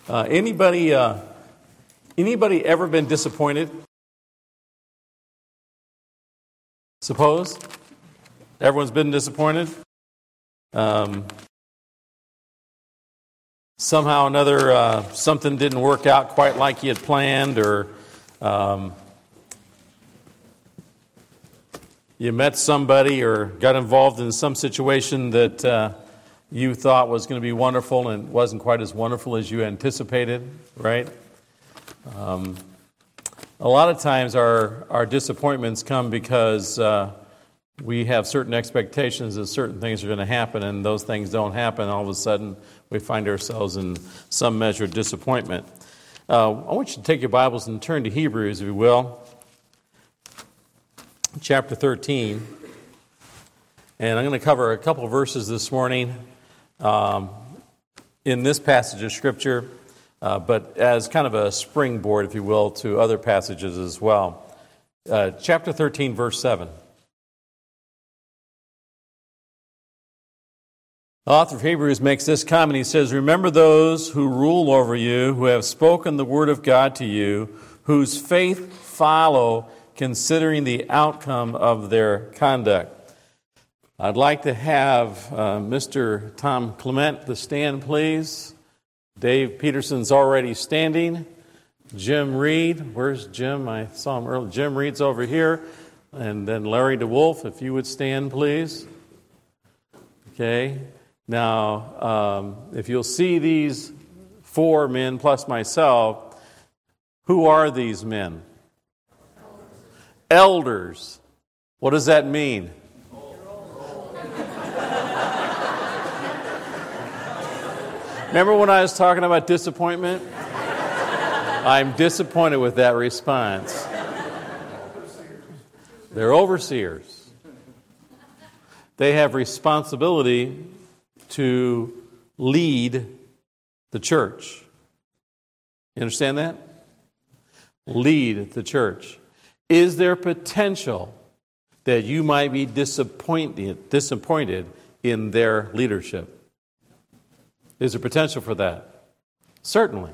Anybody ever been disappointed? Suppose? Everyone's been disappointed? Somehow or another, something didn't work out quite like you had planned, or you met somebody or got involved in some situation that you thought was going to be wonderful and it wasn't quite as wonderful as you anticipated, right? A lot of times our disappointments come because we have certain expectations that certain things are going to happen, and those things don't happen. All of a sudden, we find ourselves in some measure of disappointment. I want you to take your Bibles and turn to Hebrews, if you will, chapter 13. And I'm going to cover a couple of verses this morning in this passage of Scripture, but as kind of a springboard, if you will, to other passages as well. Chapter 13, verse 7. The author of Hebrews makes this comment. He says, "Remember those who rule over you, who have spoken the word of God to you, whose faith follow, considering the outcome of their conduct." I'd like to have Mr. Tom Clement to stand, please. Dave Peterson's already standing. Jim Reed, where's Jim? I saw him earlier. Jim Reed's over here. And then Larry DeWolf, if you would stand, please. Okay. Now, if you'll see these four men plus myself, who are these men? Elders. What does that mean? Remember when I was talking about disappointment? I'm disappointed with that response. They're overseers. They have responsibility to lead the church. You understand that? Lead the church. Is there potential that you might be disappointed in their leadership? Is there potential for that? Certainly.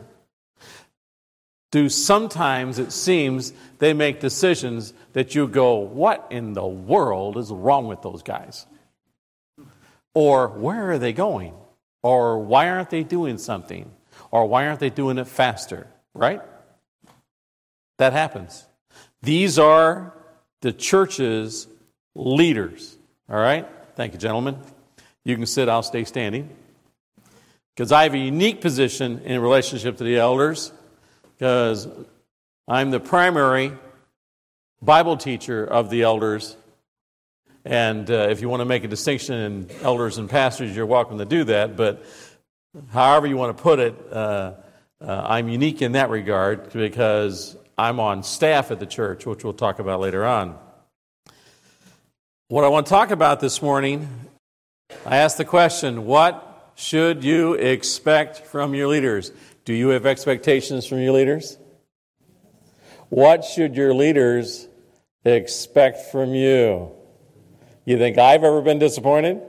Sometimes it seems they make decisions that you go, what in the world is wrong with those guys? Or where are they going? Or why aren't they doing something? Or why aren't they doing it faster? Right? That happens. These are the church's leaders. All right? Thank you, gentlemen. You can sit, I'll stay standing. Because I have a unique position in relationship to the elders, because I'm the primary Bible teacher of the elders. And if you want to make a distinction in elders and pastors, you're welcome to do that. But however you want to put it, I'm unique in that regard because I'm on staff at the church, which we'll talk about later on. What I want to talk about this morning, I asked the question, what should you expect from your leaders? Do you have expectations from your leaders? What should your leaders expect from you? You think I've ever been disappointed?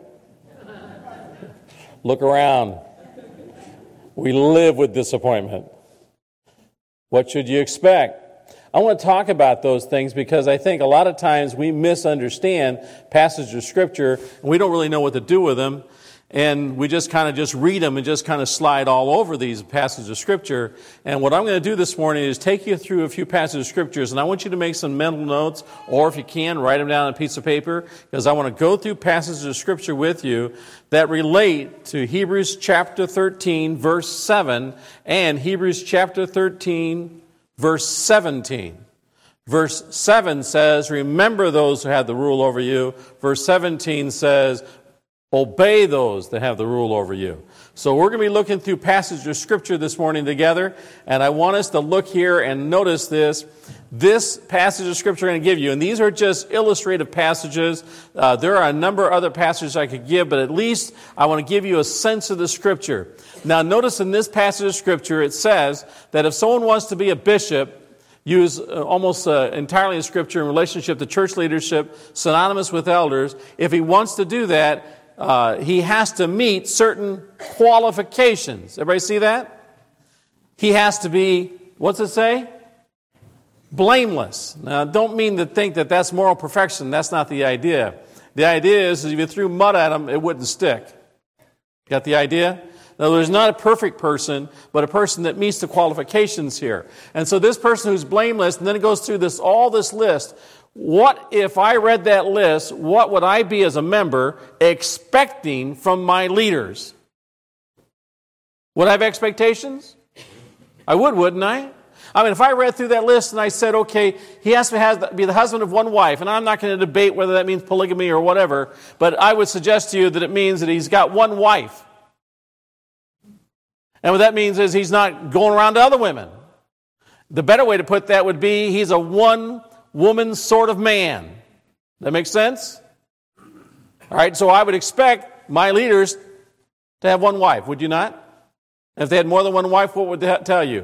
Look around. We live with disappointment. What should you expect? I want to talk about those things because I think a lot of times we misunderstand passages of Scripture and we don't really know what to do with them. And we just kind of read them and just kind of slide all over these passages of Scripture. And what I'm going to do this morning is take you through a few passages of Scriptures. And I want you to make some mental notes, or if you can, write them down on a piece of paper, because I want to go through passages of Scripture with you that relate to Hebrews chapter 13, verse 7, and Hebrews chapter 13, verse 17. Verse 7 says, "Remember those who have the rule over you." Verse 17 says, "Obey those that have the rule over you." So we're going to be looking through passages of Scripture this morning together, and I want us to look here and notice this. This passage of Scripture I'm going to give you, and these are just illustrative passages. There are a number of other passages I could give, but at least I want to give you a sense of the Scripture. Now notice in this passage of Scripture it says that if someone wants to be a bishop, use almost entirely in Scripture in relationship to church leadership, synonymous with elders, if he wants to do that, he has to meet certain qualifications. Everybody see that? he has to be, what's it say? Blameless. Now, don't mean to think that that's moral perfection. That's not the idea. The idea is if you threw mud at him, it wouldn't stick. Got the idea? Now, there's not a perfect person, but a person that meets the qualifications here. And so this person who's blameless, and then it goes through all this list. What if I read that list, what would I be as a member expecting from my leaders? Would I have expectations? I would, wouldn't I? I mean, if I read through that list and I said, okay, he has to be the husband of one wife, and I'm not going to debate whether that means polygamy or whatever, but I would suggest to you that it means that he's got one wife. And what that means is he's not going around to other women. The better way to put that would be he's a one-woman sort of man. That makes sense? All right, so I would expect my leaders to have one wife, would you not? And if they had more than one wife, what would that tell you?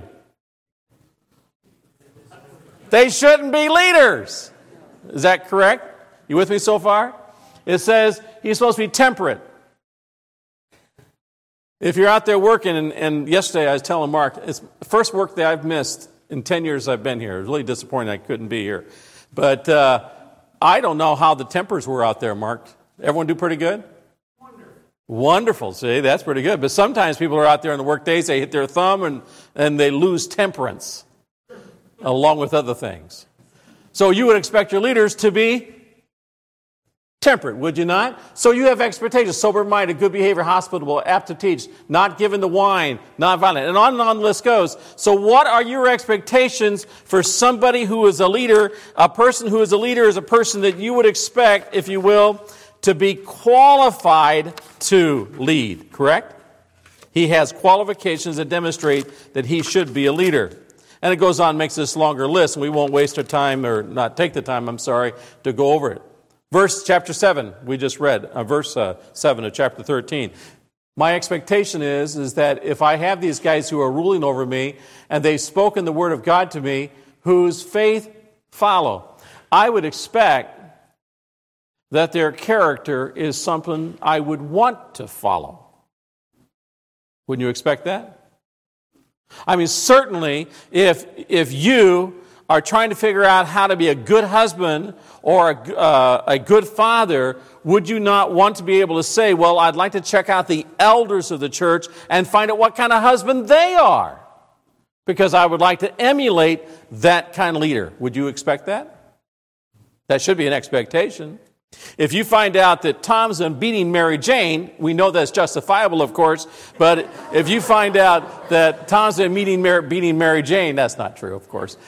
They shouldn't be leaders. Is that correct? You with me so far? It says he's supposed to be temperate. If you're out there working, and yesterday I was telling Mark, it's the first work that I've missed in 10 years I've been here. It was really disappointing I couldn't be here. But I don't know how the tempers were out there, Mark. Everyone do pretty good? Wonderful. See, that's pretty good. But sometimes people are out there on the work days, they hit their thumb and they lose temperance along with other things. So you would expect your leaders to be temperate, would you not? So you have expectations: sober-minded, good behavior, hospitable, apt to teach, not given to wine, not violent, and on the list goes. So what are your expectations for somebody who is a leader? A person who is a leader is a person that you would expect, if you will, to be qualified to lead, correct? He has qualifications that demonstrate that he should be a leader. And it goes on, makes this longer list, and we won't waste our time, or not take the time, to go over it. Chapter 7, we just read, verse 7 of chapter 13. My expectation is that if I have these guys who are ruling over me, and they've spoken the word of God to me, whose faith follow, I would expect that their character is something I would want to follow. Wouldn't you expect that? I mean, certainly, if you are trying to figure out how to be a good husband or a good father, would you not want to be able to say, well, I'd like to check out the elders of the church and find out what kind of husband they are, because I would like to emulate that kind of leader. Would you expect that? That should be an expectation. If you find out that Tom's beating Mary Jane, we know that's justifiable, of course, but if you find out that Tom's beating Mary Jane, that's not true, of course.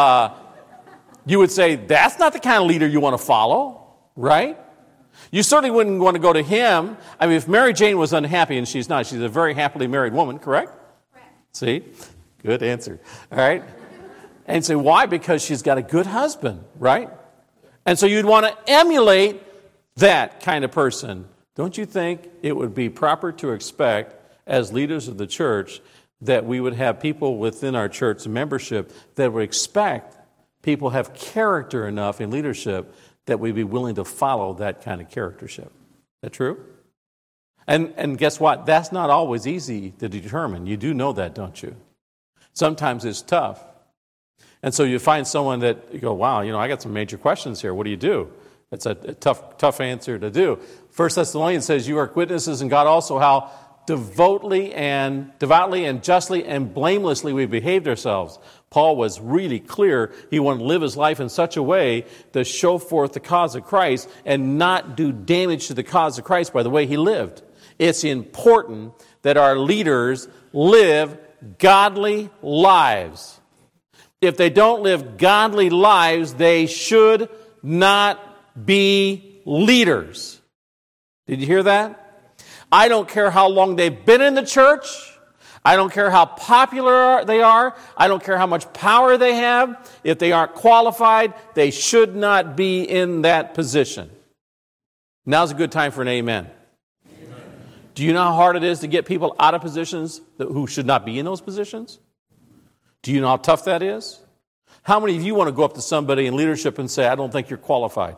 You would say, that's not the kind of leader you want to follow, right? You certainly wouldn't want to go to him. I mean, if Mary Jane was unhappy, and she's not, she's a very happily married woman, correct? Correct. See? Good answer. All right? And say, why? Because she's got a good husband, right? And so you'd want to emulate that kind of person. Don't you think it would be proper to expect, as leaders of the church, that we would have people within our church membership that would expect people have character enough in leadership that we'd be willing to follow that kind of charactership? Is that true? And guess what? That's not always easy to determine. You do know that, don't you? Sometimes it's tough. And so you find someone that you go, wow, I got some major questions here. What do you do? It's a tough answer to do. 1 Thessalonians says, you are witnesses, and God also, how devoutly and justly and blamelessly we behaved ourselves. Paul was really clear. He wanted to live his life in such a way to show forth the cause of Christ and not do damage to the cause of Christ by the way he lived. It's important that our leaders live godly lives. If they don't live godly lives, they should not be leaders. Did you hear that? I don't care how long they've been in the church. I don't care how popular they are. I don't care how much power they have. If they aren't qualified, they should not be in that position. Now's a good time for an amen. Amen. Do you know how hard it is to get people out of positions who should not be in those positions? Do you know how tough that is? How many of you want to go up to somebody in leadership and say, I don't think you're qualified?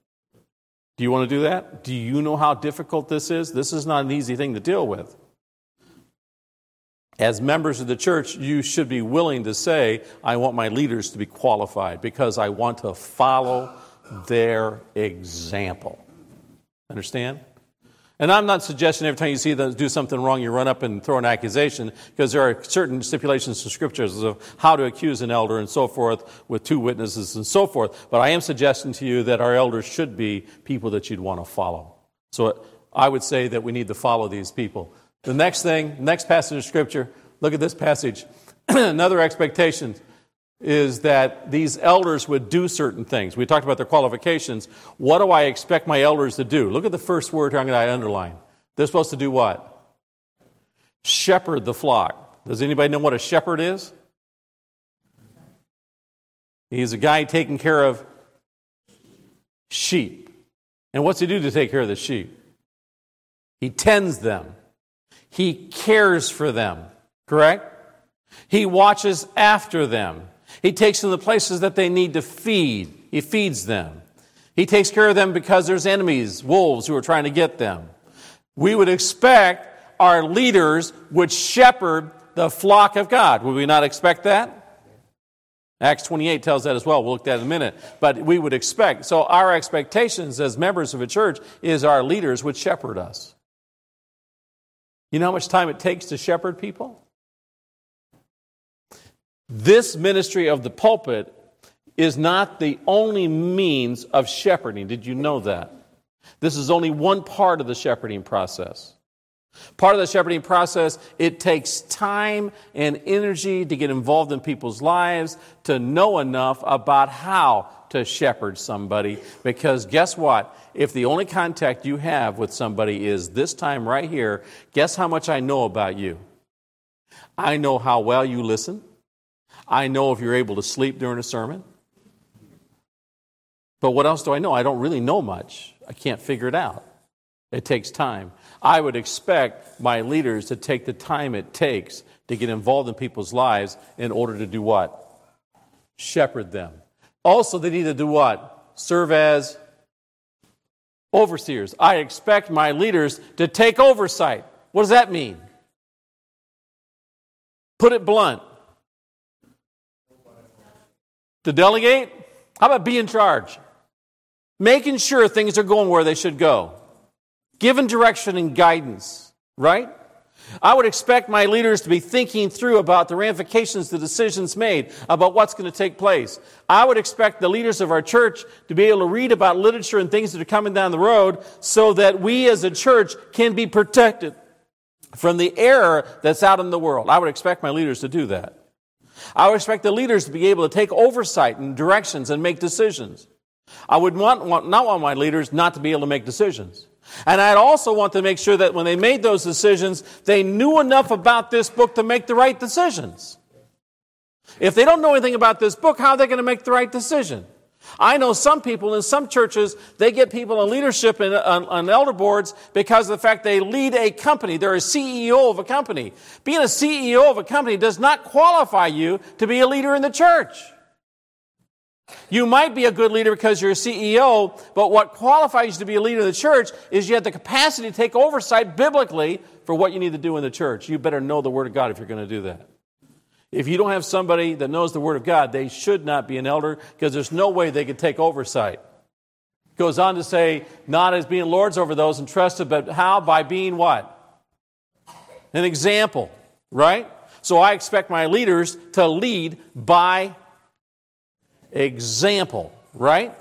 Do you want to do that? Do you know how difficult this is? This is not an easy thing to deal with. As members of the church, you should be willing to say, I want my leaders to be qualified because I want to follow their example. Understand? And I'm not suggesting every time you see them do something wrong, you run up and throw an accusation, because there are certain stipulations in Scriptures of how to accuse an elder and so forth with two witnesses and so forth. But I am suggesting to you that our elders should be people that you'd want to follow. So I would say that we need to follow these people. The next passage of Scripture, look at this passage. Another expectation is that these elders would do certain things. We talked about their qualifications. What do I expect my elders to do? Look at the first word here I'm going to underline. They're supposed to do what? Shepherd the flock. Does anybody know what a shepherd is? He's a guy taking care of sheep. And what's he do to take care of the sheep? He tends them. He cares for them. Correct? He watches after them. He takes them to the places that they need to feed. He feeds them. He takes care of them because there's enemies, wolves, who are trying to get them. We would expect our leaders would shepherd the flock of God. Would we not expect that? Acts 28 tells that as well. We'll look at that in a minute. But we would expect. So our expectations as members of a church is our leaders would shepherd us. You know how much time it takes to shepherd people? This ministry of the pulpit is not the only means of shepherding. Did you know that? This is only one part of the shepherding process. Part of the shepherding process, it takes time and energy to get involved in people's lives, to know enough about how to shepherd somebody. Because guess what? If the only contact you have with somebody is this time right here, guess how much I know about you? I know how well you listen. I know if you're able to sleep during a sermon. But what else do I know? I don't really know much. I can't figure it out. It takes time. I would expect my leaders to take the time it takes to get involved in people's lives in order to do what? Shepherd them. Also, they need to do what? Serve as overseers. I expect my leaders to take oversight. What does that mean? Put it blunt. To delegate? How about be in charge? Making sure things are going where they should go. Giving direction and guidance, right? I would expect my leaders to be thinking through about the ramifications, the decisions made, about what's going to take place. I would expect the leaders of our church to be able to read about literature and things that are coming down the road so that we as a church can be protected from the error that's out in the world. I would expect my leaders to do that. I would expect the leaders to be able to take oversight and directions and make decisions. I would not want my leaders not to be able to make decisions. And I'd also want to make sure that when they made those decisions, they knew enough about this book to make the right decisions. If they don't know anything about this book, how are they going to make the right decision? I know some people in some churches, they get people in leadership on elder boards because of the fact they lead a company. They're a CEO of a company. Being a CEO of a company does not qualify you to be a leader in the church. You might be a good leader because you're a CEO, but what qualifies you to be a leader in the church is you have the capacity to take oversight biblically for what you need to do in the church. You better know the Word of God if you're going to do that. If you don't have somebody that knows the Word of God, they should not be an elder because there's no way they could take oversight. It goes on to say, not as being lords over those entrusted, but how? By being what? An example, right? So I expect my leaders to lead by example, right?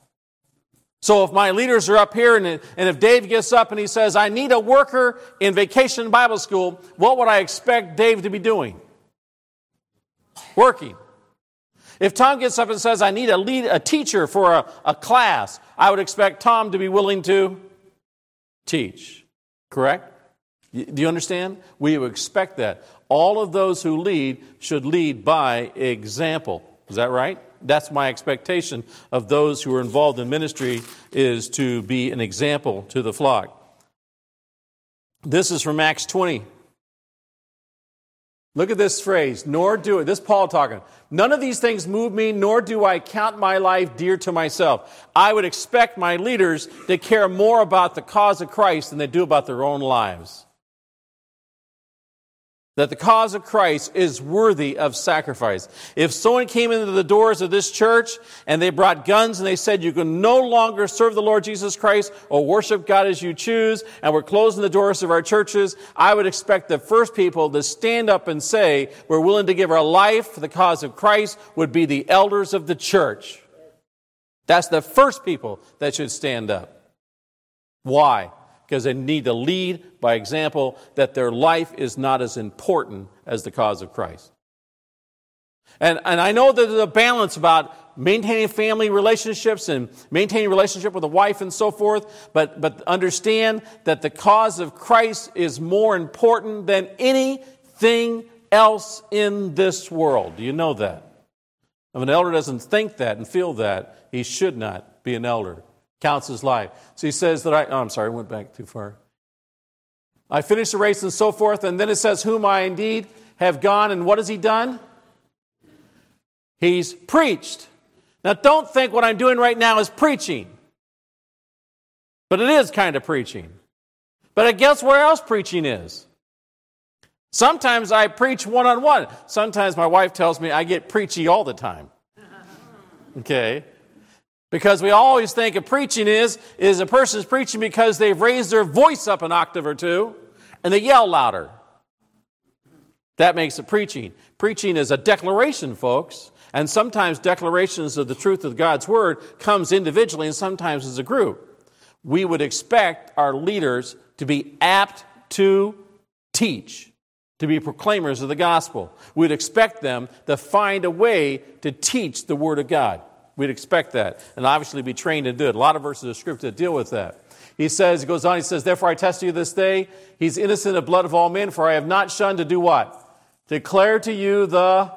So if my leaders are up here and if Dave gets up and he says, I need a worker in Vacation Bible School, what would I expect Dave to be doing? Working. If Tom gets up and says, I need a teacher for a class, I would expect Tom to be willing to teach. Correct? Do you understand? We would expect that. All of those who lead should lead by example. Is that right? That's my expectation of those who are involved in ministry, is to be an example to the flock. This is from Acts 20. Look at this phrase, nor do it. This is Paul talking. None of these things move me, nor do I count my life dear to myself. I would expect my leaders to care more about the cause of Christ than they do about their own lives. that the cause of Christ is worthy of sacrifice. If someone came into the doors of this church and they brought guns and they said you can no longer serve the Lord Jesus Christ or worship God as you choose, and we're closing the doors of our churches, I would expect the first people to stand up and say we're willing to give our life for the cause of Christ would be the elders of the church. That's the first people that should stand up. Why? Because they need to lead by example that their life is not as important as the cause of Christ. And I know that there's a balance about maintaining family relationships and maintaining relationship with a wife and so forth, but understand that the cause of Christ is more important than anything else in this world. Do you know that? If an elder doesn't think that and feel that, he should not be an elder. Counts his life. So he says that I went back too far. I finished the race and so forth, and then it says, whom I indeed have gone, and what has he done? He's preached. Now don't think what I'm doing right now is preaching. But it is kind of preaching. But I guess where else preaching is? Sometimes I preach one-on-one. Sometimes my wife tells me I get preachy all the time. Okay? Because we always think of preaching is a person's preaching because they've raised their voice up an octave or two and they yell louder. That makes it preaching. Preaching is a declaration, folks. And sometimes declarations of the truth of God's Word comes individually and sometimes as a group. We would expect our leaders to be apt to teach, to be proclaimers of the gospel. We'd expect them to find a way to teach the Word of God. We'd expect that, and obviously be trained to do it. A lot of verses of Scripture that deal with that. He goes on, he says, therefore I test you this day, he's innocent of blood of all men, for I have not shunned to do what? Declare to you the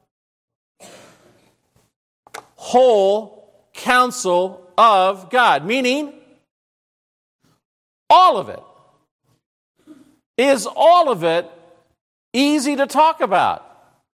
whole counsel of God. Meaning, all of it. Is all of it easy to talk about?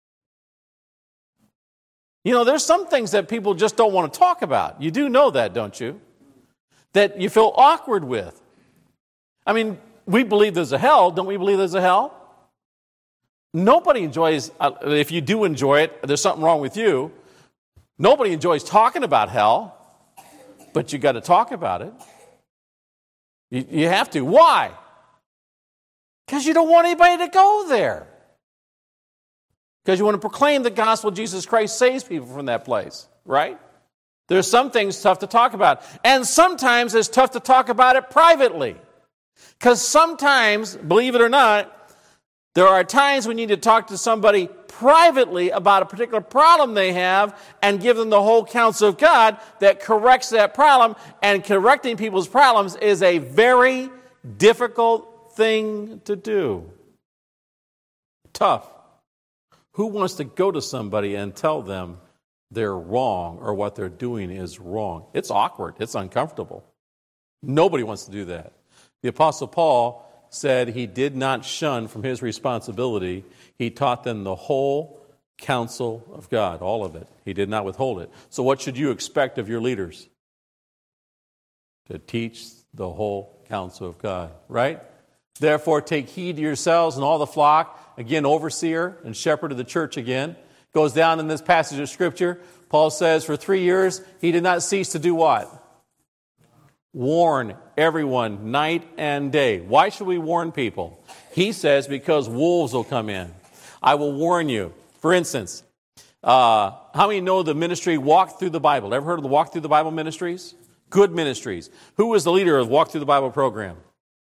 You know, there's some things that people just don't want to talk about. You do know that, don't you? That you feel awkward with. I mean, we believe there's a hell. Don't we believe there's a hell? Nobody enjoys, if you do enjoy it, there's something wrong with you. Nobody enjoys talking about hell, but you got to talk about it. You have to. Why? Because you don't want anybody to go there. Because you want to proclaim the gospel of Jesus Christ saves people from that place, right? There's some things tough to talk about. And sometimes it's tough to talk about it privately. Because sometimes, believe it or not, there are times we need to talk to somebody privately about a particular problem they have and give them the whole counsel of God that corrects that problem. And correcting people's problems is a very difficult thing to do. Tough. Who wants to go to somebody and tell them they're wrong or what they're doing is wrong? It's awkward. It's uncomfortable. Nobody wants to do that. The Apostle Paul said he did not shun from his responsibility. He taught them the whole counsel of God, all of it. He did not withhold it. So what should you expect of your leaders? To teach the whole counsel of God, right? Therefore, take heed to yourselves and all the flock. Again, overseer and shepherd of the church again. Goes down in this passage of Scripture. Paul says for 3 years, he did not cease to do what? Warn everyone night and day. Why should we warn people? He says because wolves will come in. I will warn you. For instance, how many know the ministry Walk Through the Bible? Ever heard of the Walk Through the Bible ministries? Good ministries. Who was the leader of Walk Through the Bible program?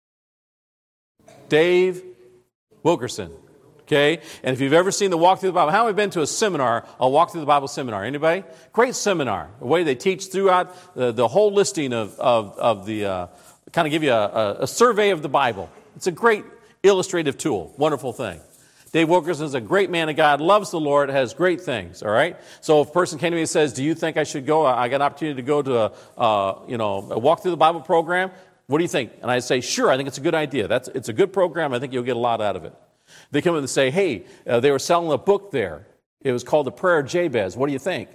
Dave Wilkerson. Okay? And if you've ever seen the Walk Through the Bible, how many have been to a seminar, a Walk Through the Bible seminar? Anybody? Great seminar. The way they teach throughout the whole listing of the, kind of give you a survey of the Bible. It's a great illustrative tool. Wonderful thing. Dave Wilkerson is a great man of God, loves the Lord, has great things, all right? So if a person came to me and says, do you think I should go? I got an opportunity to go to a Walk Through the Bible program. What do you think? And I say, sure, I think it's a good idea. It's a good program. I think you'll get a lot out of it. They come in and say, hey, they were selling a book there. It was called The Prayer of Jabez. What do you think?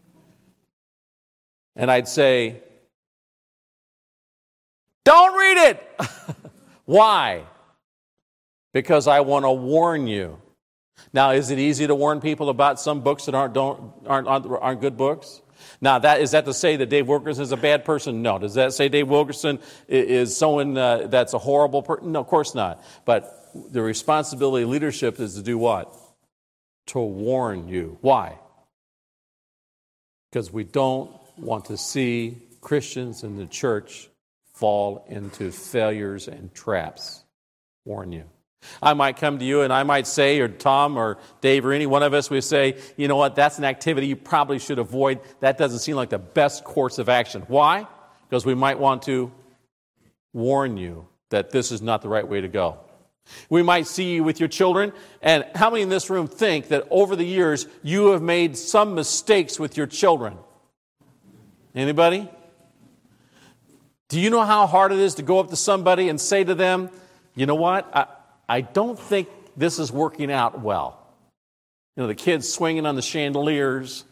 And I'd say, don't read it. Why? because I want to warn you. Now, is it easy to warn people about some books that aren't good books? Now, is that to say that Dave Wilkerson is a bad person? No. Does that say Dave Wilkerson is someone that's a horrible person? No, of course not. But the responsibility of leadership is to do what? To warn you. Why? Because we don't want to see Christians in the church fall into failures and traps. Warn you. I might come to you and I might say, or Tom or Dave or any one of us, we say, you know what, that's an activity you probably should avoid. That doesn't seem like the best course of action. Why? Because we might want to warn you that this is not the right way to go. We might see you with your children, and how many in this room think that over the years you have made some mistakes with your children? Anybody? Do you know how hard it is to go up to somebody and say to them, you know what, I don't think this is working out well. You know, the kids swinging on the chandeliers,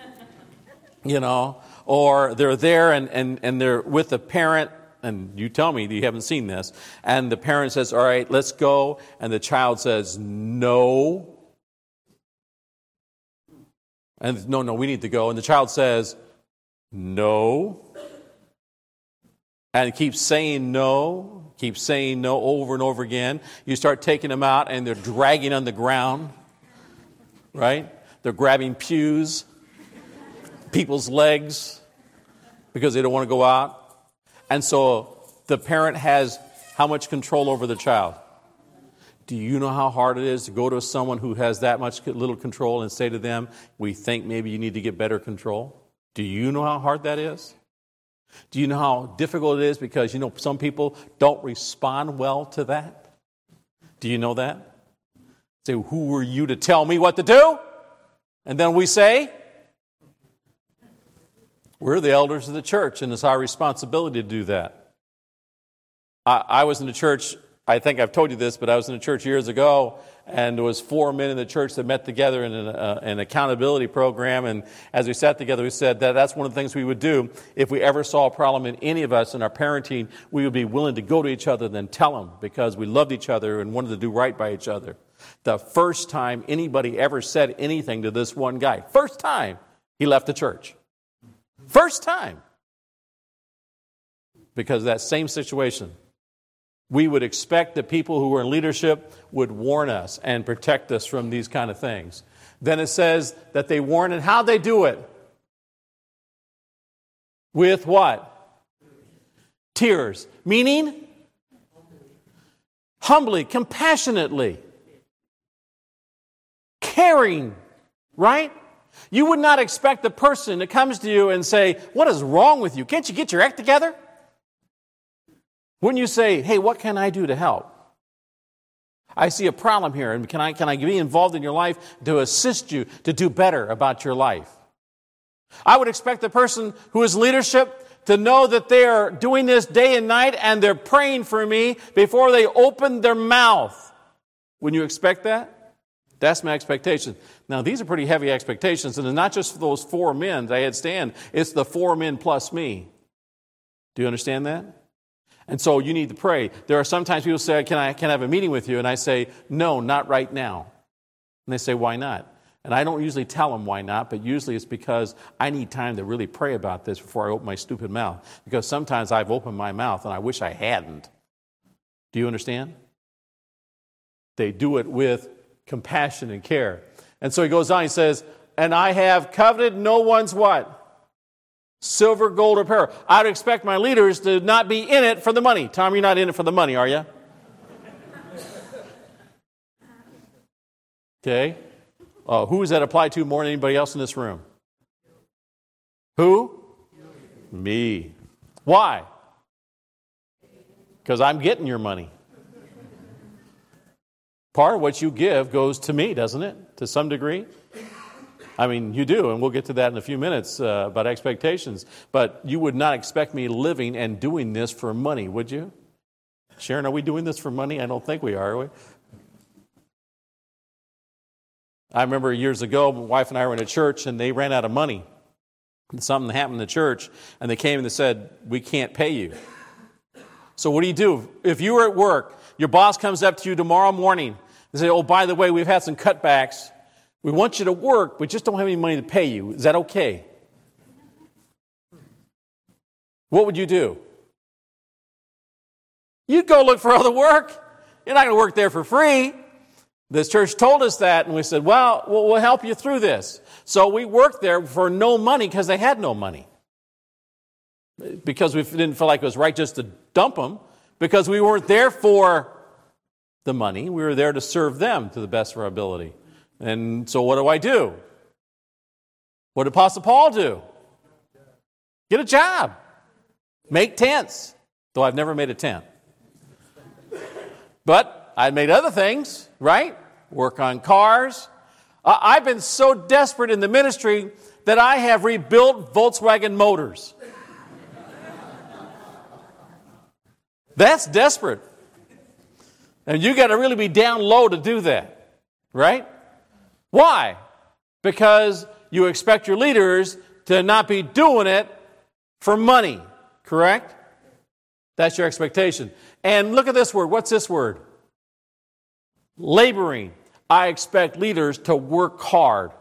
or they're there and they're with a parent, and you tell me you haven't seen this, and the parent says, all right, let's go, and the child says, no. And no, we need to go. And the child says, no. And keeps saying no over and over again. You start taking them out and they're dragging on the ground, right? They're grabbing pews, people's legs, because they don't want to go out. And so the parent has how much control over the child? Do you know how hard it is to go to someone who has that much little control and say to them, we think maybe you need to get better control? Do you know how hard that is? Do you know how difficult it is? Because, some people don't respond well to that. Do you know that? Say, who were you to tell me what to do? And then we say, we're the elders of the church, and it's our responsibility to do that. I was in the church, I think I've told you this, but I was in a church years ago, and there was 4 men in the church that met together in an accountability program. And as we sat together, we said that that's one of the things we would do. If we ever saw a problem in any of us in our parenting, we would be willing to go to each other and then tell them, because we loved each other and wanted to do right by each other. The first time anybody ever said anything to this one guy, first time he left the church. First time. Because of that same situation. We would expect that people who were in leadership would warn us and protect us from these kind of things. Then it says that they warn, and how they do it? With what? Tears. Meaning? Humbly, compassionately, caring, right? You would not expect the person that comes to you and say, what is wrong with you? Can't you get your act together? Wouldn't you say, hey, what can I do to help? I see a problem here, and can I be involved in your life to assist you to do better about your life? I would expect the person who is leadership to know that they are doing this day and night, and they're praying for me before they open their mouth. Wouldn't you expect that? That's my expectation. Now, these are pretty heavy expectations, and it's not just for those 4 men that I had stand. It's the 4 men plus me. Do you understand that? And so you need to pray. There are sometimes people say, can I have a meeting with you? And I say, no, not right now. And they say, why not? And I don't usually tell them why not, but usually it's because I need time to really pray about this before I open my stupid mouth. Because sometimes I've opened my mouth and I wish I hadn't. Do you understand? They do it with compassion and care. And so he goes on, he says, and I have coveted no one's what? Silver, gold, or pearl. I'd expect my leaders to not be in it for the money. Tom, you're not in it for the money, are you? Okay. Who does that apply to more than anybody else in this room? Who? Me. Why? Because I'm getting your money. Part of what you give goes to me, doesn't it? To some degree. I mean, you do, and we'll get to that in a few minutes about expectations. But you would not expect me living and doing this for money, would you? Sharon, are we doing this for money? I don't think we are we? I remember years ago, my wife and I were in a church, and they ran out of money. And something happened in the church, and they came and they said, we can't pay you. So what do? If you were at work, your boss comes up to you tomorrow morning and says, oh, by the way, we've had some cutbacks. We want you to work, we just don't have any money to pay you. Is that okay? What would you do? You'd go look for other work. You're not going to work there for free. This church told us that, and we said, well, we'll help you through this. So we worked there for no money because they had no money. Because we didn't feel like it was right just to dump them, because we weren't there for the money. We were there to serve them to the best of our ability. And so what do? What did Apostle Paul do? Get a job. Make tents. Though I've never made a tent. But I made other things, right? Work on cars. I've been so desperate in the ministry that I have rebuilt Volkswagen motors. That's desperate. And you got to really be down low to do that, right? Why? Because you expect your leaders to not be doing it for money, correct? That's your expectation. And look at this word. What's this word? Laboring. I expect leaders to work hard.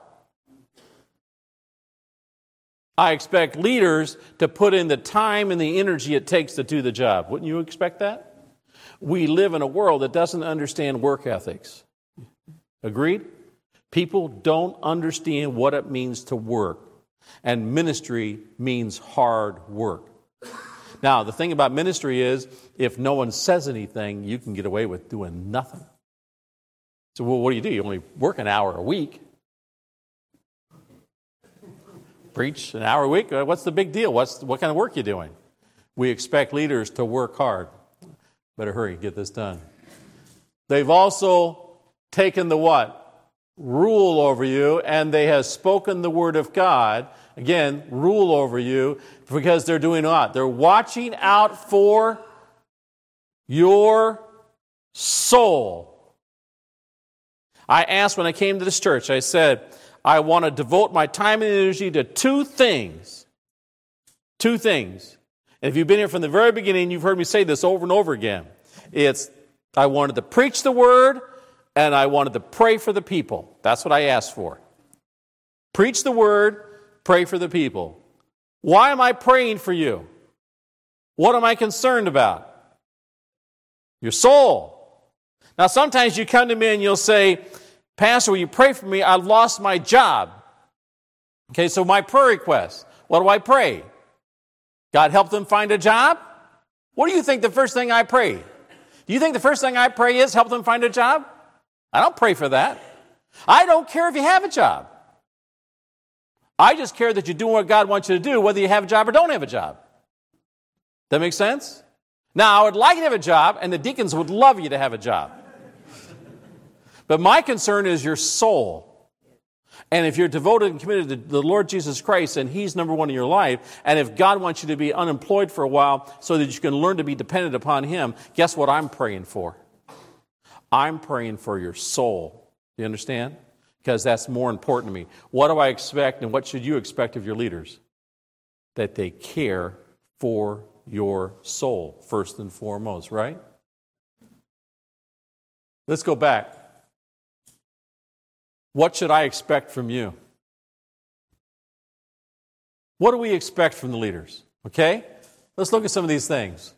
I expect leaders to put in the time and the energy it takes to do the job. Wouldn't you expect that? We live in a world that doesn't understand work ethics. Agreed? People don't understand what it means to work. And ministry means hard work. Now, the thing about ministry is, if no one says anything, you can get away with doing nothing. So, well, what do? You only work an hour a week. Preach an hour a week? What's the big deal? What kind of work you doing? We expect leaders to work hard. Better hurry, get this done. They've also taken the what? Rule over you, and they have spoken the word of God. Again, rule over you, because they're doing what? They're watching out for your soul. I asked when I came to this church, I said, I want to devote my time and energy to two things. Two things. And if you've been here from the very beginning, you've heard me say this over and over again. It's, I wanted to preach the word, and I wanted to pray for the people. That's what I asked for. Preach the word, pray for the people. Why am I praying for you? What am I concerned about? Your soul. Now, sometimes you come to me and you'll say, Pastor, will you pray for me? I lost my job. Okay, so my prayer request. What do I pray? God help them find a job? What do you think the first thing I pray? Do you think the first thing I pray is help them find a job? I don't pray for that. I don't care if you have a job. I just care that you're doing what God wants you to do, whether you have a job or don't have a job. That make sense? Now, I would like you to have a job, and the deacons would love you to have a job. But my concern is your soul. And if you're devoted and committed to the Lord Jesus Christ, and He's number one in your life, and if God wants you to be unemployed for a while so that you can learn to be dependent upon Him, guess what I'm praying for? I'm praying for your soul. Do you understand? Because that's more important to me. What do I expect, and what should you expect of your leaders? That they care for your soul, first and foremost, right? Let's go back. What should I expect from you? What do we expect from the leaders? Okay? Let's look at some of these things.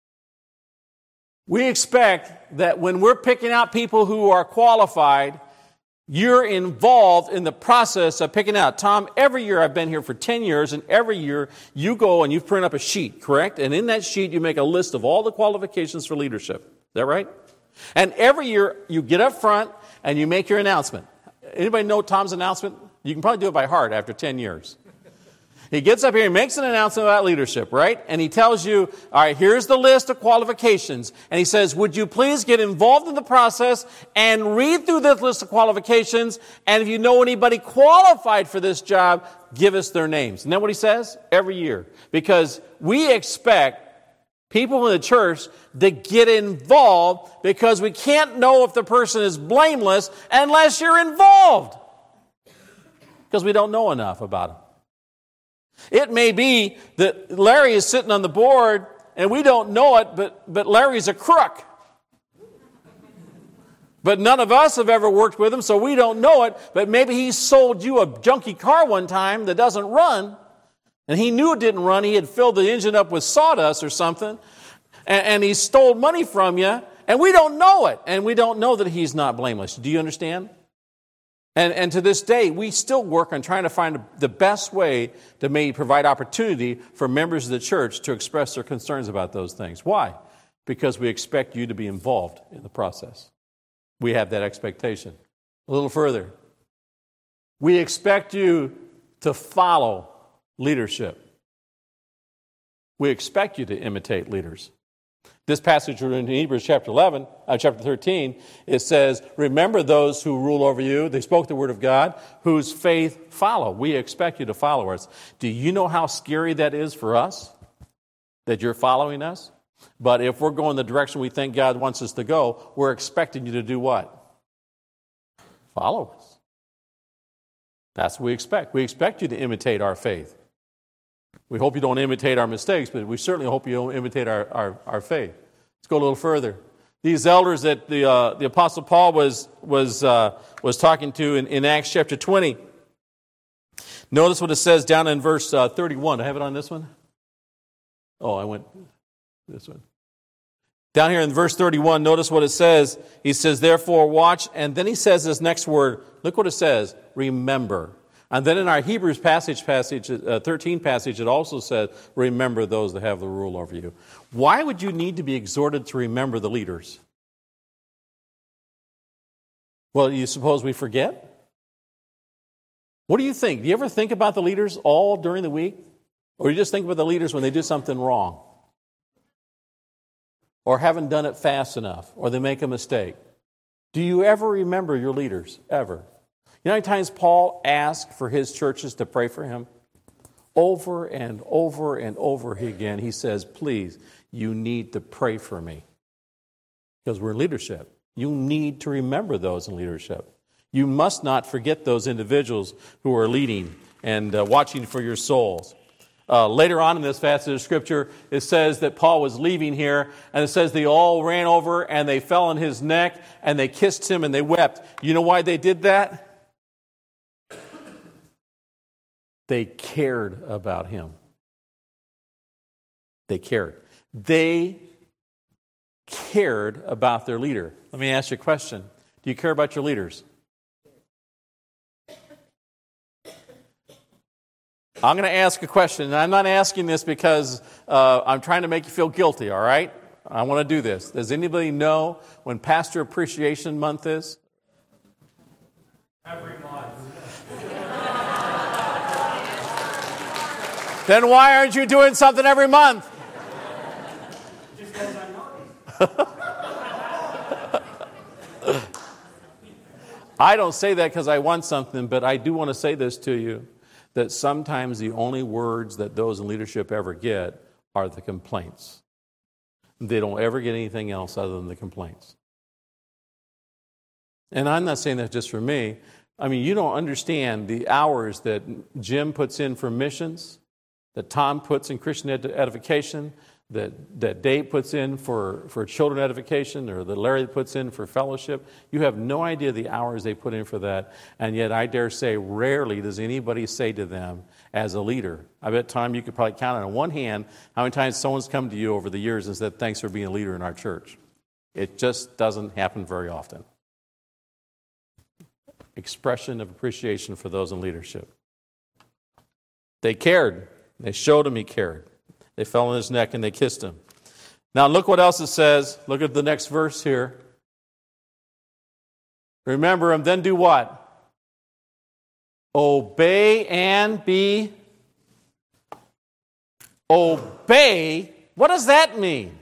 We expect that when we're picking out people who are qualified, you're involved in the process of picking out. Tom, every year I've been here for 10 years, and every year you go and you print up a sheet, correct? And in that sheet you make a list of all the qualifications for leadership. Is that right? And every year you get up front and you make your announcement. Anybody know Tom's announcement? You can probably do it by heart after 10 years. He gets up here and makes an announcement about leadership, right? And he tells you, all right, here's the list of qualifications. And he says, would you please get involved in the process and read through this list of qualifications? And if you know anybody qualified for this job, give us their names. Isn't that what he says? Every year. Because we expect people in the church to get involved, because we can't know if the person is blameless unless you're involved. Because we don't know enough about them. It may be that Larry is sitting on the board and we don't know it, but Larry's a crook. But none of us have ever worked with him, so we don't know it. But maybe he sold you a junky car one time that doesn't run, and he knew it didn't run. He had filled the engine up with sawdust or something, and he stole money from you, and we don't know it. And we don't know that he's not blameless. Do you understand? And to this day, we still work on trying to find the best way to maybe provide opportunity for members of the church to express their concerns about those things. Why? Because we expect you to be involved in the process. We have that expectation. A little further. We expect you to follow leadership. We expect you to imitate leaders. This passage in Hebrews chapter 13, it says, remember those who rule over you. They spoke the word of God, whose faith follow. We expect you to follow us. Do you know how scary that is for us? That you're following us? But if we're going the direction we think God wants us to go, we're expecting you to do what? Follow us. That's what we expect. We expect you to imitate our faith. We hope you don't imitate our mistakes, but we certainly hope you don't imitate our faith. Let's go a little further. These elders that the Apostle Paul was talking to in Acts chapter 20. Notice what it says down in verse 31. Do I have it on this one? Oh, I went this one. Down here in verse 31, notice what it says. He says, therefore watch, and then he says this next word. Look what it says, remember. And then in our Hebrews 13 passage, it also says, remember those that have the rule over you. Why would you need to be exhorted to remember the leaders? Well, you suppose we forget? What do you think? Do you ever think about the leaders all during the week? Or you just think about the leaders when they do something wrong? Or haven't done it fast enough? Or they make a mistake? Do you ever remember your leaders? Ever? You know how many times Paul asked for his churches to pray for him? Over and over and over again, he says, please, you need to pray for me. Because we're in leadership. You need to remember those in leadership. You must not forget those individuals who are leading and watching for your souls. Later on in this passage of Scripture, it says that Paul was leaving here, and it says they all ran over and they fell on his neck and they kissed him and they wept. You know why they did that? They cared about him. They cared. They cared about their leader. Let me ask you a question. Do you care about your leaders? I'm going to ask a question, and I'm not asking this because I'm trying to make you feel guilty, all right? I want to do this. Does anybody know when Pastor Appreciation Month is? Every month. Then why aren't you doing something every month? Just because I'm naughty. I don't say that because I want something, but I do want to say this to you, that sometimes the only words that those in leadership ever get are the complaints. They don't ever get anything else other than the complaints. And I'm not saying that just for me. I mean, you don't understand the hours that Jim puts in for missions, that Tom puts in Christian edification, that Dave puts in for children edification, or that Larry puts in for fellowship. You have no idea the hours they put in for that. And yet I dare say rarely does anybody say to them as a leader. I bet, Tom, you could probably count on one hand how many times someone's come to you over the years and said, thanks for being a leader in our church. It just doesn't happen very often. Expression of appreciation for those in leadership. They cared. They showed him he cared. They fell on his neck and they kissed him. Now look what else it says. Look at the next verse here. Remember him, then do what? Obey and be. Obey? What does that mean?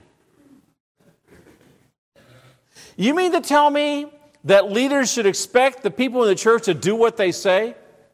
You mean to tell me that leaders should expect the people in the church to do what they say?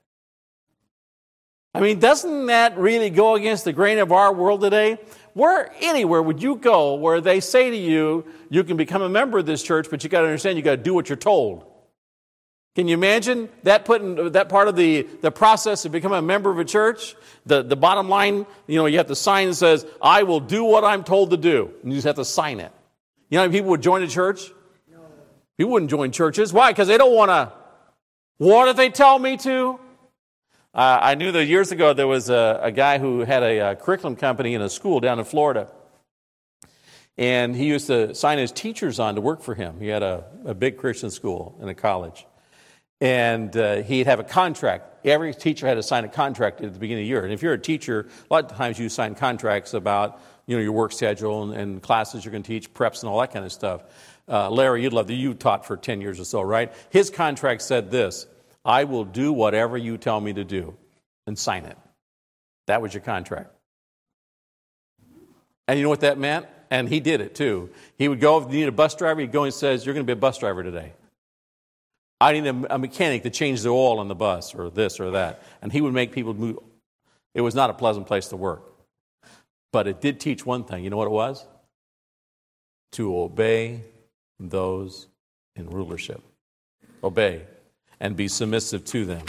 I mean, doesn't that really go against the grain of our world today? Anywhere would you go where they say to you, you can become a member of this church, but you got to understand you got to do what you're told. Can you imagine that putting that part of the process of becoming a member of a church? The bottom line, you have the sign that says, I will do what I'm told to do. And you just have to sign it. You know how many people would join a church? People wouldn't join churches. Why? Because they don't want to. What if they tell me to? I knew that years ago there was a guy who had a curriculum company in a school down in Florida. And he used to sign his teachers on to work for him. He had a big Christian school and a college. And he'd have a contract. Every teacher had to sign a contract at the beginning of the year. And if you're a teacher, a lot of times you sign contracts about your work schedule and classes you're going to teach, preps and all that kind of stuff. Larry, you'd love that. You taught for 10 years or so, right? His contract said this: I will do whatever you tell me to do, and sign it. That was your contract. And you know what that meant? And he did it too. He would go, if you need a bus driver, he'd go and says, you're going to be a bus driver today. I need a mechanic to change the oil on the bus, or this or that. And he would make people move. It was not a pleasant place to work. But it did teach one thing. You know what it was? To obey those in rulership. Obey and be submissive to them.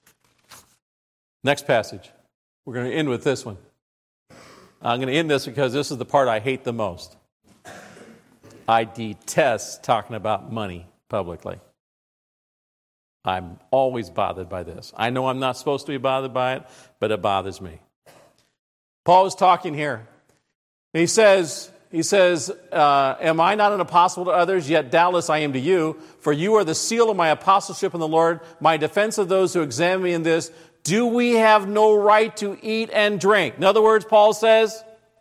Next passage. We're going to end with this one. I'm going to end this because this is the part I hate the most. I detest talking about money publicly. I'm always bothered by this. I know I'm not supposed to be bothered by it, but it bothers me. Paul is talking here. He says, am I not an apostle to others? Yet doubtless I am to you. For you are the seal of my apostleship in the Lord, my defense of those who examine me in this. Do we have no right to eat and drink? In other words, Paul says,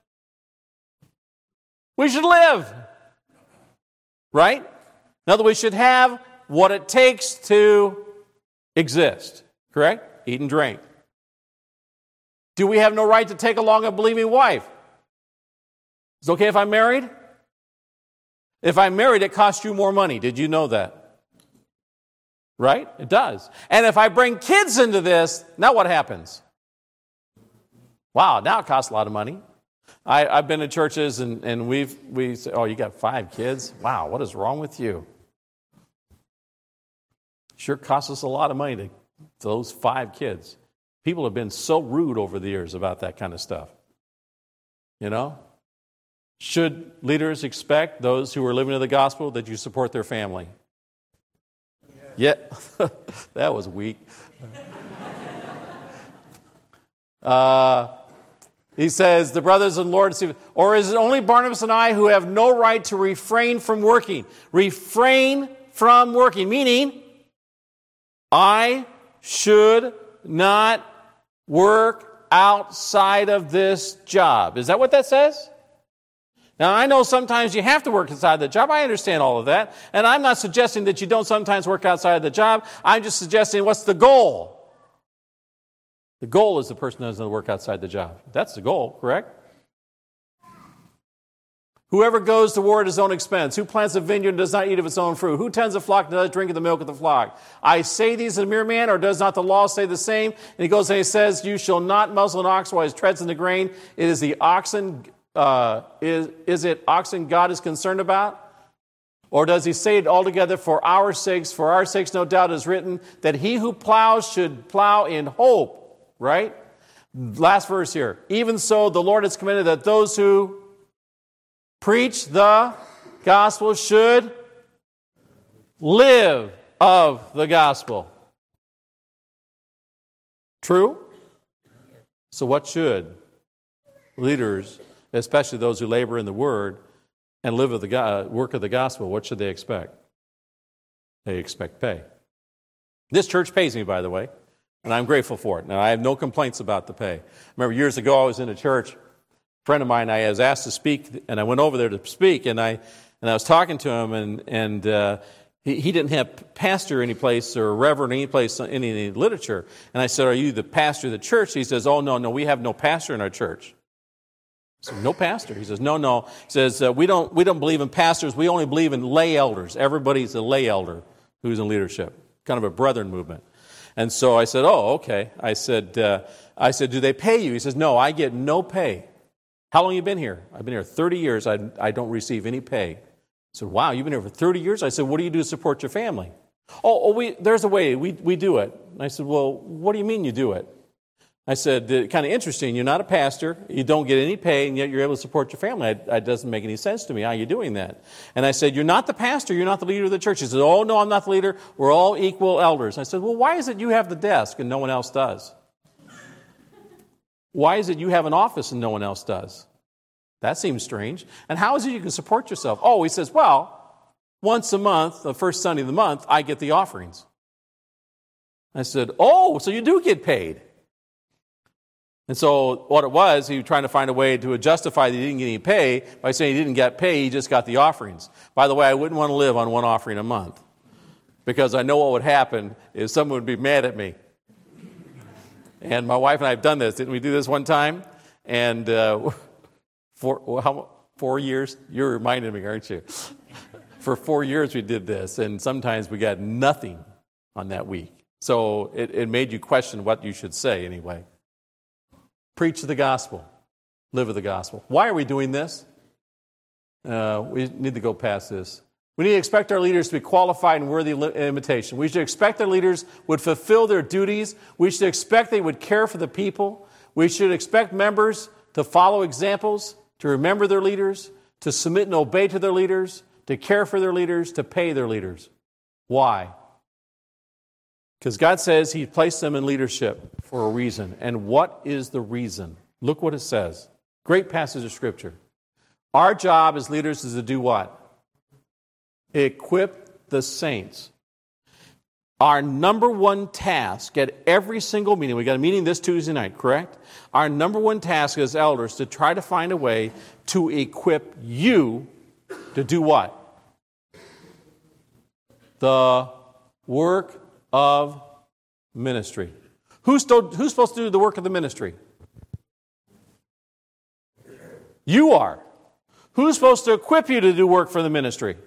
we should live. Right? In other words, we should have what it takes to exist. Correct? Eat and drink. Do we have no right to take along a believing wife? Is it okay if I'm married? If I'm married, it costs you more money. Did you know that? Right? It does. And if I bring kids into this, now what happens? Wow, now it costs a lot of money. I've been to churches and we say, oh, you got 5 kids? Wow, what is wrong with you? Sure costs us a lot of money to those 5 kids. People have been so rude over the years about that kind of stuff. You know? Should leaders expect those who are living in the gospel that you support their family? Yeah, that was weak. He says, the brothers and Lord, or is it only Barnabas and I who have no right to refrain from working? Refrain from working, meaning I should not work outside of this job. Is that what that says? Now, I know sometimes you have to work outside the job. I understand all of that. And I'm not suggesting that you don't sometimes work outside of the job. I'm just suggesting what's the goal? The goal is the person who doesn't work outside the job. That's the goal, correct? Whoever goes to war at his own expense, who plants a vineyard and does not eat of its own fruit, who tends a flock and does not drink of the milk of the flock. I say these as a mere man, or does not the law say the same? And he goes and he says, you shall not muzzle an ox while he treads in the grain. It is the oxen. Is it oxen God is concerned about? Or does he say it altogether for our sakes? For our sakes, no doubt, is written that he who plows should plow in hope. Right? Last verse here. Even so, the Lord has commanded that those who preach the gospel should live of the gospel. True? So what should leaders, especially those who labor in the word and live of the work of the gospel, what should they expect? They expect pay. This church pays me, by the way, and I'm grateful for it. Now, I have no complaints about the pay. I remember years ago I was in a church. A friend of mine, I was asked to speak, and I went over there to speak, and I was talking to him, and he didn't have pastor any place or reverend any place in any literature. And I said, are you the pastor of the church? He says, oh, no, we have no pastor in our church. I said, no pastor? He says, no. He says, we don't believe in pastors. We only believe in lay elders. Everybody's a lay elder who's in leadership, kind of a brethren movement. And so I said, oh, okay. I said, do they pay you? He says, no, I get no pay. How long have you been here? I've been here 30 years. I don't receive any pay. I said, wow, you've been here for 30 years? I said, what do you do to support your family? There's a way. We do it. And I said, well, what do you mean you do it? I said, kind of interesting. You're not a pastor. You don't get any pay, and yet you're able to support your family. It doesn't make any sense to me. How are you doing that? And I said, you're not the pastor. You're not the leader of the church. He said, oh, no, I'm not the leader. We're all equal elders. I said, well, why is it you have the desk and no one else does? Why is it you have an office and no one else does? That seems strange. And how is it you can support yourself? Oh, he says, well, once a month, the first Sunday of the month, I get the offerings. I said, oh, so you do get paid. And so what it was, he was trying to find a way to justify that he didn't get any pay by saying he didn't get pay, he just got the offerings. By the way, I wouldn't want to live on one offering a month because I know what would happen is someone would be mad at me. And my wife and I have done this. Didn't we do this one time? And 4 years? You're reminding me, aren't you? For 4 years we did this, and sometimes we got nothing on that week. So it made you question what you should say anyway. Preach the gospel. Live with the gospel. Why are we doing this? We need to go past this. We need to expect our leaders to be qualified and worthy of imitation. We should expect our leaders would fulfill their duties. We should expect they would care for the people. We should expect members to follow examples, to remember their leaders, to submit and obey to their leaders, to care for their leaders, to pay their leaders. Why? Because God says He placed them in leadership for a reason. And what is the reason? Look what it says. Great passage of Scripture. Our job as leaders is to do what? Equip the saints. Our number one task at every single meeting, we got a meeting this Tuesday night, correct? Our number one task as elders to try to find a way to equip you to do what? The work of ministry. Who's supposed to do the work of the ministry? You are. Who's supposed to equip you to do work for the ministry?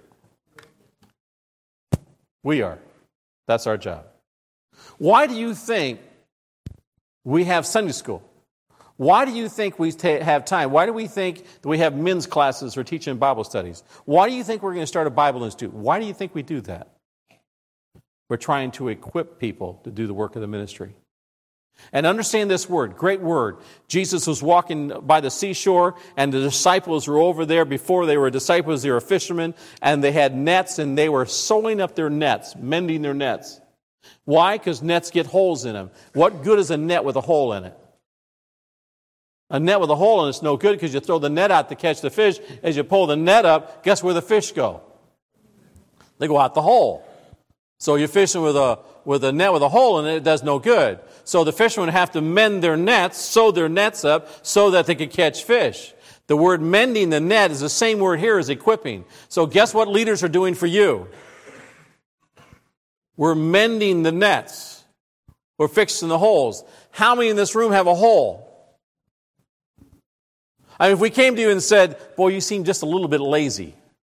We are. That's our job. Why do you think we have Sunday school? Why do you think we have time? Why do we think that we have men's classes for teaching Bible studies? Why do you think we're going to start a Bible Institute? Why do you think we do that? We're trying to equip people to do the work of the ministry. And understand this word, great word. Jesus was walking by the seashore, and the disciples were over there. Before they were disciples, they were fishermen, and they had nets, and they were sewing up their nets, mending their nets. Why? Because nets get holes in them. What good is a net with a hole in it? A net with a hole in it's no good because you throw the net out to catch the fish. As you pull the net up, guess where the fish go? They go out the hole. So you're fishing with a net with a hole in it, it does no good. So the fishermen have to mend their nets, sew their nets up, so that they could catch fish. The word mending the net is the same word here as equipping. So guess what leaders are doing for you? We're mending the nets. We're fixing the holes. How many in this room have a hole? I mean, if we came to you and said, boy, you seem just a little bit lazy.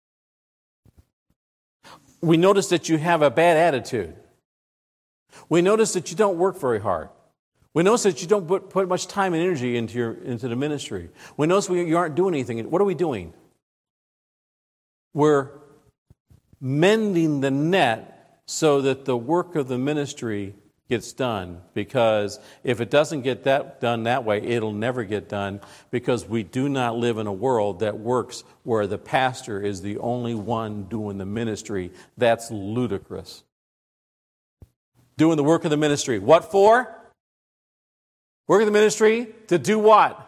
We notice that you have a bad attitude. We notice that you don't work very hard. We notice that you don't put much time and energy into the ministry. We notice you aren't doing anything. What are we doing? We're mending the net so that the work of the ministry gets done. Because if it doesn't get done that way, it'll never get done, because we do not live in a world that works where the pastor is the only one doing the ministry. That's ludicrous. Doing the work of the ministry. What for? Work of the ministry to do what?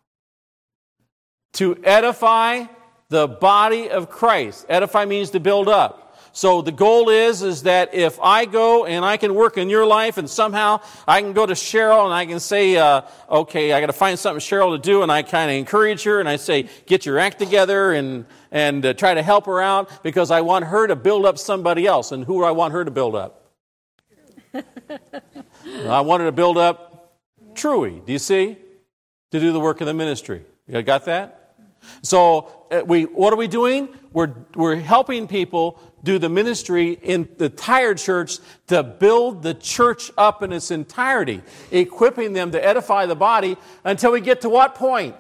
To edify the body of Christ. Edify means to build up. So the goal is that if I go and I can work in your life, and somehow I can go to Cheryl and I can say, okay, I got to find something Cheryl to do, and I kind of encourage her and I say, get your act together and try to help her out, because I want her to build up somebody else. And who do I want her to build up? I want her to build up Truey. Do you see? To do the work of the ministry. You got that? So what are we doing? We're helping people do the ministry in the entire church to build the church up in its entirety, equipping them to edify the body until we get to what point?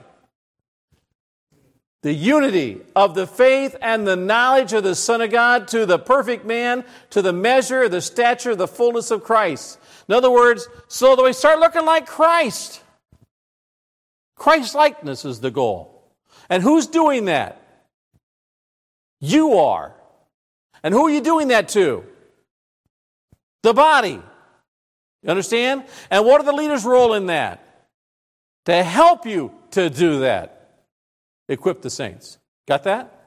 The unity of the faith and the knowledge of the Son of God, to the perfect man, to the measure, the stature, the fullness of Christ. In other words, so that we start looking like Christ. Christ-likeness is the goal. And who's doing that? You are. And who are you doing that to? The body. You understand? And what are the leaders' role in that? To help you to do that. Equip the saints. Got that?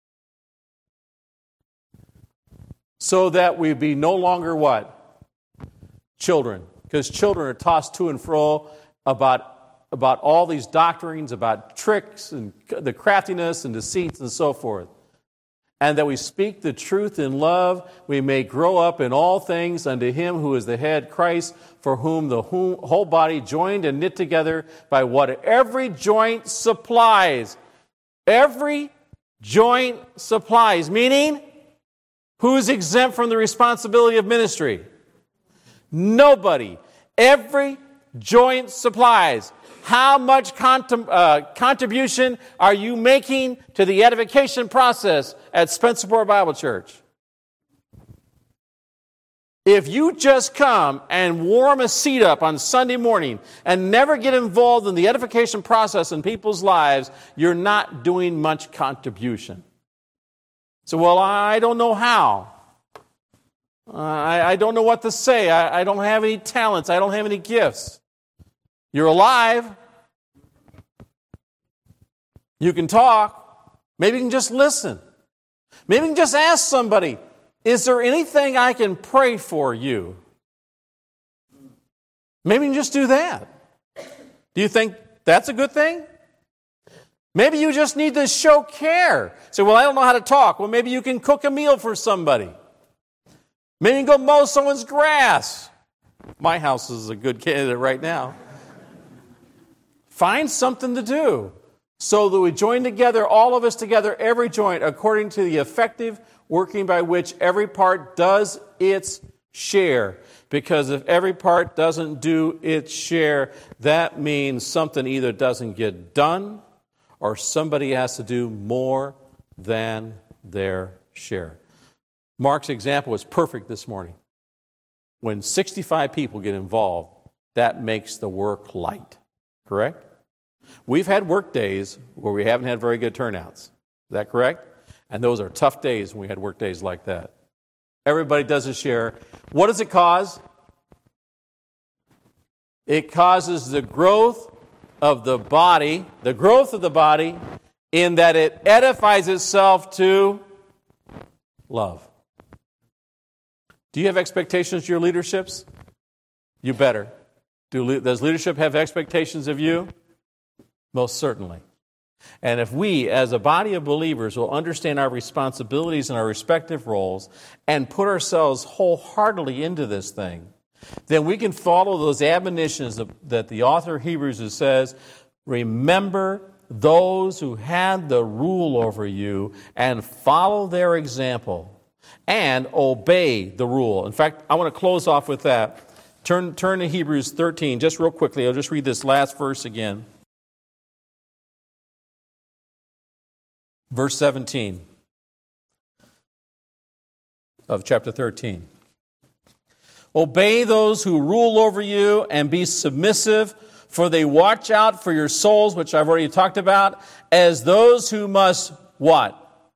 So that we be no longer what? Children. Because children are tossed to and fro about all these doctrines, about tricks and the craftiness and deceits and so forth. And that we speak the truth in love, we may grow up in all things unto him who is the head, Christ, for whom the whole body joined and knit together by what every joint supplies. Every joint supplies, meaning who's exempt from the responsibility of ministry? Nobody. Every joint supplies. How much contribution are you making to the edification process at Spencerport Bible Church? If you just come and warm a seat up on Sunday morning and never get involved in the edification process in people's lives, you're not doing much contribution. So, well, I don't know how. I don't know what to say. I don't have any talents. I don't have any gifts. You're alive. You can talk. Maybe you can just listen. Maybe you can just ask somebody, is there anything I can pray for you? Maybe you can just do that. Do you think that's a good thing? Maybe you just need to show care. Say, well, I don't know how to talk. Well, maybe you can cook a meal for somebody. Maybe you can go mow someone's grass. My house is a good candidate right now. Find something to do so that we join together, all of us together, every joint, according to the effective working by which every part does its share. Because if every part doesn't do its share, that means something either doesn't get done or somebody has to do more than their share. Mark's example was perfect this morning. When 65 people get involved, that makes the work light. Correct? We've had work days where we haven't had very good turnouts. Is that correct? And those are tough days when we had work days like that. Everybody does a share. What does it cause? It causes the growth of the body in that it edifies itself to love. Do you have expectations of your leaderships? You better. Does leadership have expectations of you? Most certainly. And if we, as a body of believers, will understand our responsibilities and our respective roles and put ourselves wholeheartedly into this thing, then we can follow those admonitions that the author of Hebrews says, remember those who had the rule over you and follow their example and obey the rule. In fact, I want to close off with that. Turn to Hebrews 13, just real quickly. I'll just read this last verse again. Verse 17 of chapter 13. Obey those who rule over you and be submissive, for they watch out for your souls, which I've already talked about, as those who must what?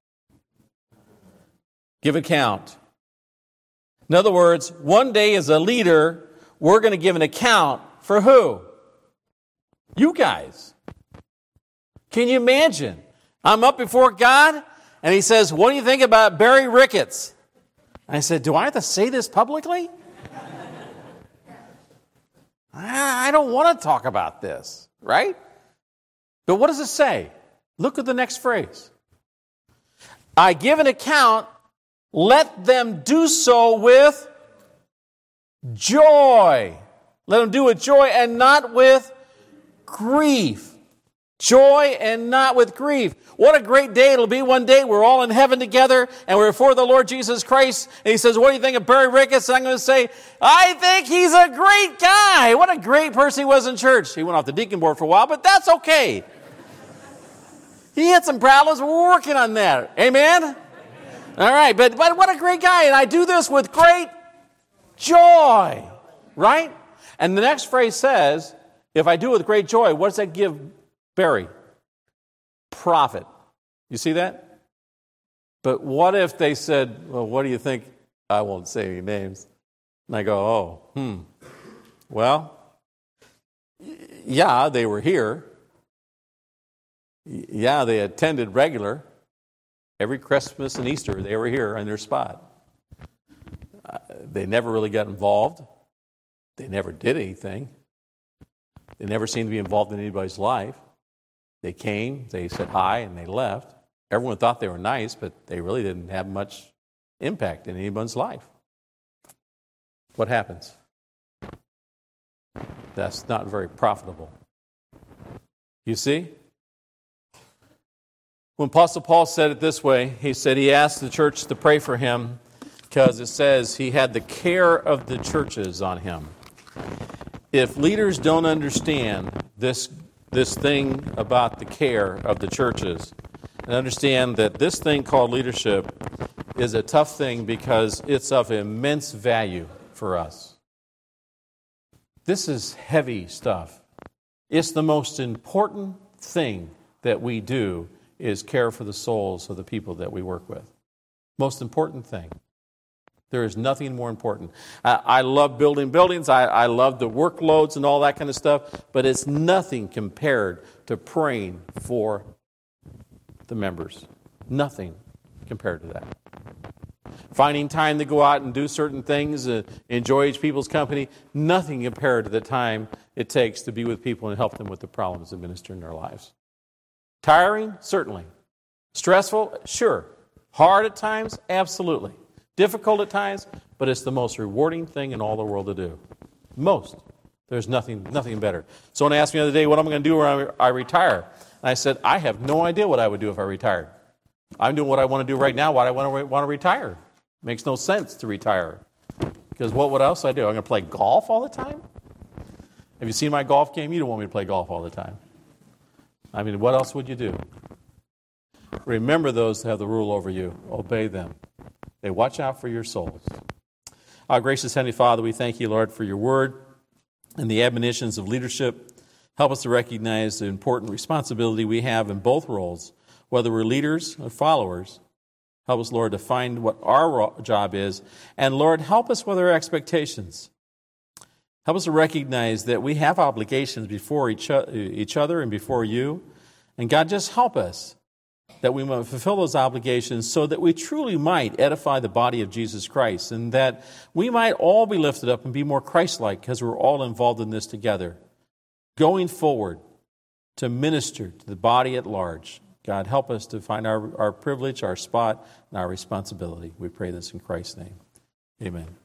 Give account. In other words, one day as a leader, we're going to give an account for who? You guys. Can you imagine? I'm up before God, and he says, what do you think about Barry Ricketts? And I said, do I have to say this publicly? I don't want to talk about this, right? But what does it say? Look at the next phrase. I give an account, let them do so with joy. Let them do with joy and not with grief. Joy and not with grief. What a great day it'll be one day. We're all in heaven together and we're before the Lord Jesus Christ. And he says, what do you think of Barry Ricketts? And I'm going to say, I think he's a great guy. What a great person he was in church. He went off the deacon board for a while, but that's okay. He had some problems. We're working on that. Amen? All right, but what a great guy. And I do this with great joy. Right? And the next phrase says, if I do it with great joy, what does that give Barry? Profit. You see that? But what if they said, well, what do you think? I won't say any names. And I go, well, yeah, they were here. Yeah, they attended regular. Every Christmas and Easter, they were here on their spot. They never really got involved. They never did anything. They never seemed to be involved in anybody's life. They came, they said hi, and they left. Everyone thought they were nice, but they really didn't have much impact in anyone's life. What happens? That's not very profitable. You see? When Apostle Paul said it this way, he said he asked the church to pray for him because it says he had the care of the churches on him. If leaders don't understand this thing about the care of the churches and understand that this thing called leadership is a tough thing because it's of immense value for us. This is heavy stuff. It's the most important thing that we do is care for the souls of the people that we work with. Most important thing. There is nothing more important. I love building buildings. I love the workloads and all that kind of stuff, but it's nothing compared to praying for the members. Nothing compared to that. Finding time to go out and do certain things, enjoy each people's company, nothing compared to the time it takes to be with people and help them with the problems and minister in their lives. Tiring? Certainly. Stressful? Sure. Hard at times? Absolutely. Difficult at times, but it's the most rewarding thing in all the world to do. Most. There's nothing better. Someone asked me the other day, what am I going to do when I retire? And I said, I have no idea what I would do if I retired. I'm doing what I want to do right now. Why do I want to retire? Makes no sense to retire. Because what else do I do? I'm going to play golf all the time? Have you seen my golf game? You don't want me to play golf all the time. I mean, what else would you do? Remember those that have the rule over you. Obey them. They watch out for your souls. Our gracious Heavenly Father, we thank you, Lord, for your word and the admonitions of leadership. Help us to recognize the important responsibility we have in both roles, whether we're leaders or followers. Help us, Lord, to find what our job is. And, Lord, help us with our expectations. Help us to recognize that we have obligations before each other and before you. And, God, just help us that we might fulfill those obligations so that we truly might edify the body of Jesus Christ and that we might all be lifted up and be more Christ-like because we're all involved in this together. Going forward to minister to the body at large. God, help us to find our privilege, our spot, and our responsibility. We pray this in Christ's name. Amen.